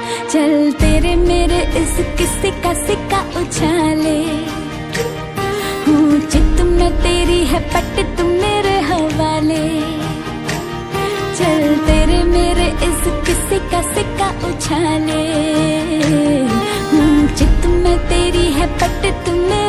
चल तेरे मेरे इस किस्से का सिक्का उछाले, हूँ चित में तेरी है पट तुम मेरे हवाले। चल तेरे मेरे इस किस्से का सिक्का उछाले, हूँ चित में तेरी है पट तुम मेरे